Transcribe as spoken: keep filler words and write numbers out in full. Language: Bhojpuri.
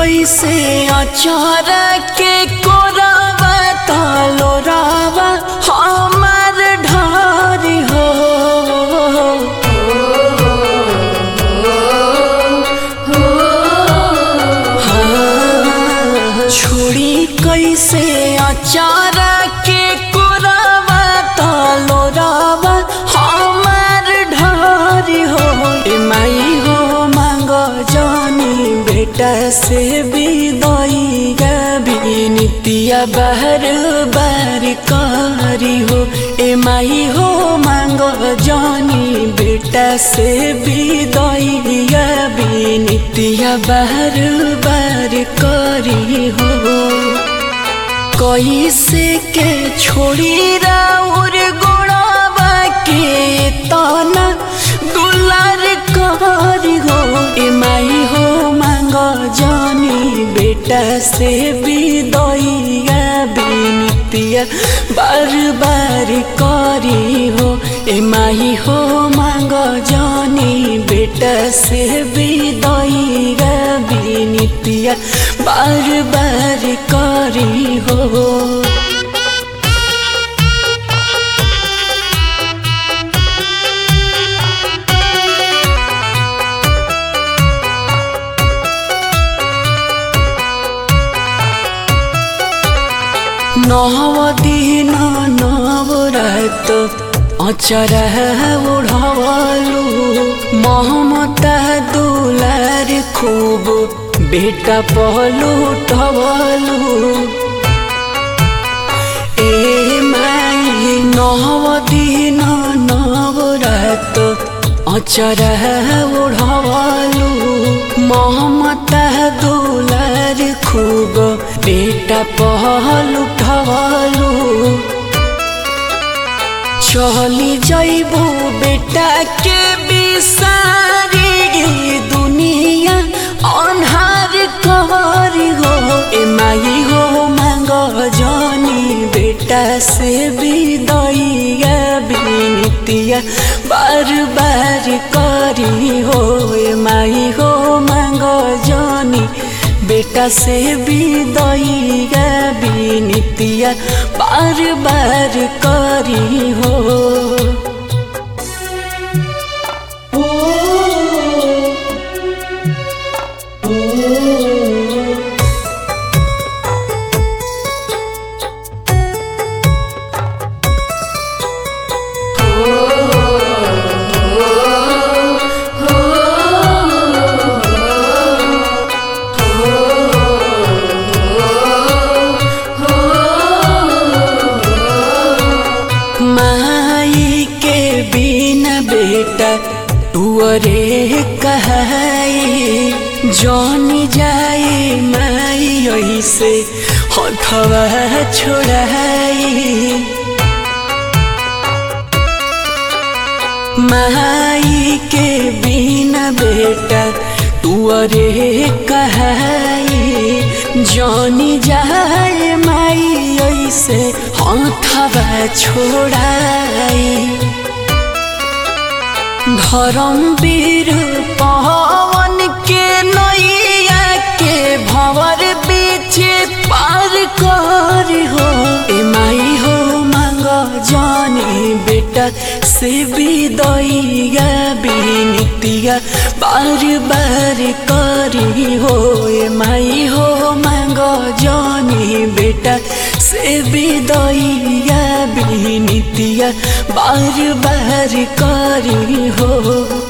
कैसे अचार के कोरावा तलोरावा हमार ढारी हो। हाँ, छोड़ी कैसे अचार के कोरावा तलोरावा हमार ढारी हो। ए माई हो मांगो जानी बेटा से विदाई गबी नितिया बाहर बार कारी हो। ए माई हो मांगो जानी बेटा से विदाई गबी नितिया बाहर बार कारी हो। कैसे के छोड़ी राउर गोड़ावा के तना दुलार कारी हो। ए माई हो मांगो जानी बेटा से विदाई गबी नितिया बार बार कारी हो। ए माई हो मांगो जानी बेटा से विदाई गबी नितिया बार बार कारी हो। नव दिन नव रात अचर उड़ावलू ममता दुलार खूब बेटा पलूटवलू। ए माई नव दिन नव रात अचर उड़ावलू ममता दुलार खूब बेटा पलूटवलू। चली जाइबू बेटा के बिसारी दुनिया अन्हार कारी हो। ए माई हो मांगो जानी बेटा से विदाई गबी नितिया बार बार कारी हो। ए माई हो मांगो जानी बेटा से विदाई गबी नितिया बार बार कारी हो। माई के बिना बेटा टुअरे कहाई जानी जाए माई ऐसे हथवा छोड़ाई। माई के बिना बेटा टुअरे कहाई जानी जाए माई ऐसे हथवा छोड़ाई। धर्मवीर पवन के नैया के भंवर बीच पार कर हो। ए माई हो मांगो जानी बेटा से विदाई गबी नितिया बार बार कारी हो। ए माई हो मांगो जानी बेटा से विदाई गबी नितिया बार बार कारी हो।